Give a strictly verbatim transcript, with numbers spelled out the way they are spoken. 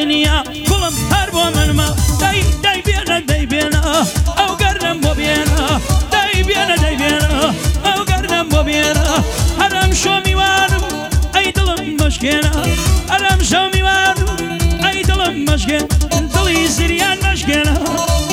دنیا گوڵم هەر بۆ منمە دای دای بێنە دەی بێنە ئەو گەرنم بۆ بێنە دای بێنە دەی بێنە ئەو گەرنم بۆ بێنە هەرم شۆ میوانم ئەی دڵم مەشکێنە هەرم شۆ میوانم ئەی دڵم مەشکێن دڵی زریان مەشکێنە